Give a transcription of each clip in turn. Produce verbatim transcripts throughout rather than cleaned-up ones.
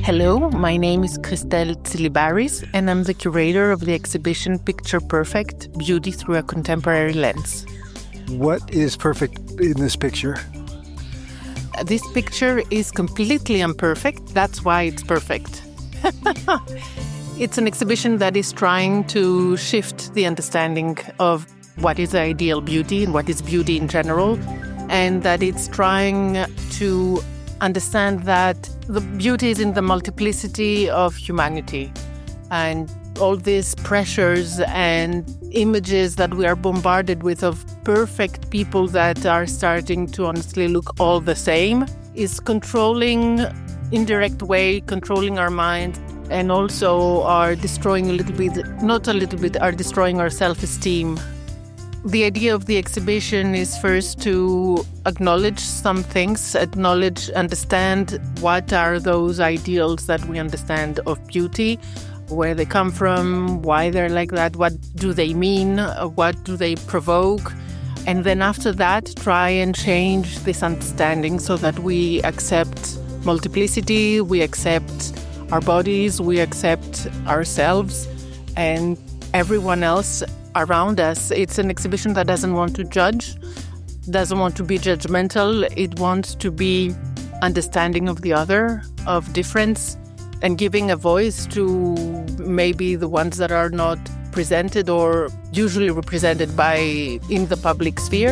Hello, my name is Christelle Tsilibaris, and I'm the curator of the exhibition Picture Perfect, Beauty Through a Contemporary Lens. What is perfect in this picture? This picture is completely imperfect. That's why it's perfect. It's an exhibition that is trying to shift the understanding of what is ideal beauty and what is beauty in general, and that it's trying to understand that the beauty is in the multiplicity of humanity, and all these pressures and images that we are bombarded with of perfect people that are starting to honestly look all the same is controlling, indirect way, controlling our mind, and also are destroying a little bit, not a little bit, are destroying our self-esteem. The idea of the exhibition is first to acknowledge some things, acknowledge, understand what are those ideals that we understand of beauty, where they come from, why they're like that, what do they mean, what do they provoke, and then after that try and change this understanding so that we accept multiplicity, we accept our bodies, we accept ourselves and everyone else around us. It's an exhibition that doesn't want to judge, doesn't want to be judgmental. It wants to be understanding of the other, of difference, and giving a voice to maybe the ones that are not presented or usually represented by in the public sphere.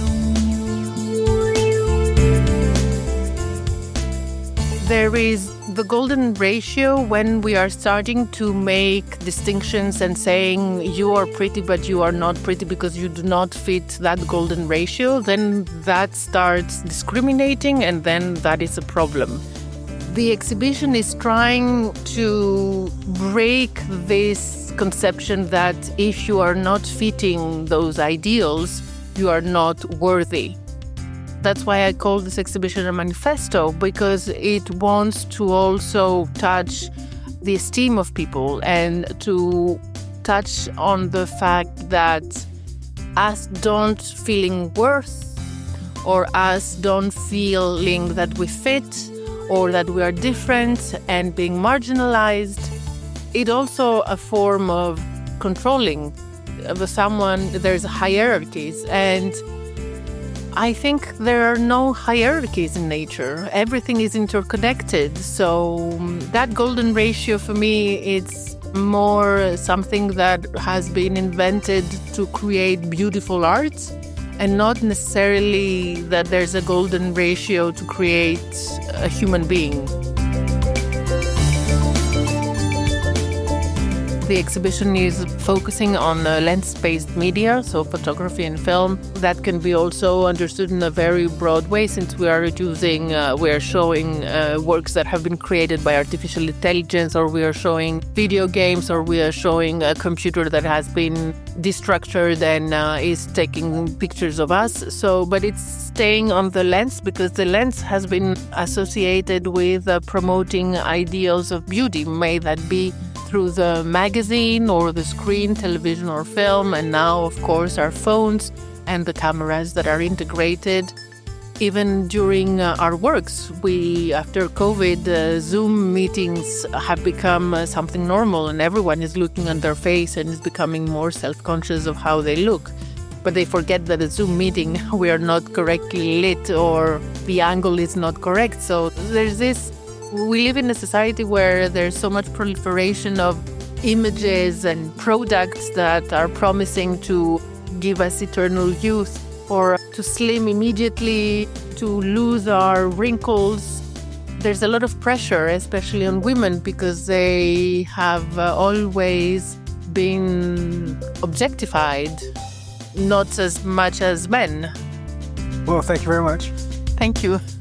There is the golden ratio when we are starting to make distinctions and saying you are pretty but you are not pretty because you do not fit that golden ratio, then that starts discriminating and then that is a problem. The exhibition is trying to break this conception that if you are not fitting those ideals, you are not worthy. That's why I call this exhibition a manifesto, because it wants to also touch the esteem of people and to touch on the fact that us don't feeling worth or us don't feeling that we fit or that we are different and being marginalized. It's also a form of controlling of someone. There's hierarchies, and I think there are no hierarchies in nature. Everything is interconnected. So that golden ratio for me, it's more something that has been invented to create beautiful art, and not necessarily that there's a golden ratio to create a human being. The exhibition is focusing on uh, lens-based media, so photography and film. That can be also understood in a very broad way, since we are using, uh, we are showing uh, works that have been created by artificial intelligence, or we are showing video games, or we are showing a computer that has been destructured and uh, is taking pictures of us. So, but it's staying on the lens because the lens has been associated with uh, promoting ideals of beauty, may that be through the magazine or the screen, television or film, and now, of course, our phones and the cameras that are integrated. Even during uh, our works, we, after COVID, uh, Zoom meetings have become uh, something normal, and everyone is looking at their face and is becoming more self-conscious of how they look. But they forget that a Zoom meeting, we are not correctly lit or the angle is not correct. So there's this We live in a society where there's so much proliferation of images and products that are promising to give us eternal youth, or to slim immediately, to lose our wrinkles. There's a lot of pressure, especially on women, because they have uh, always been objectified, not as much as men. Well, thank you very much. Thank you.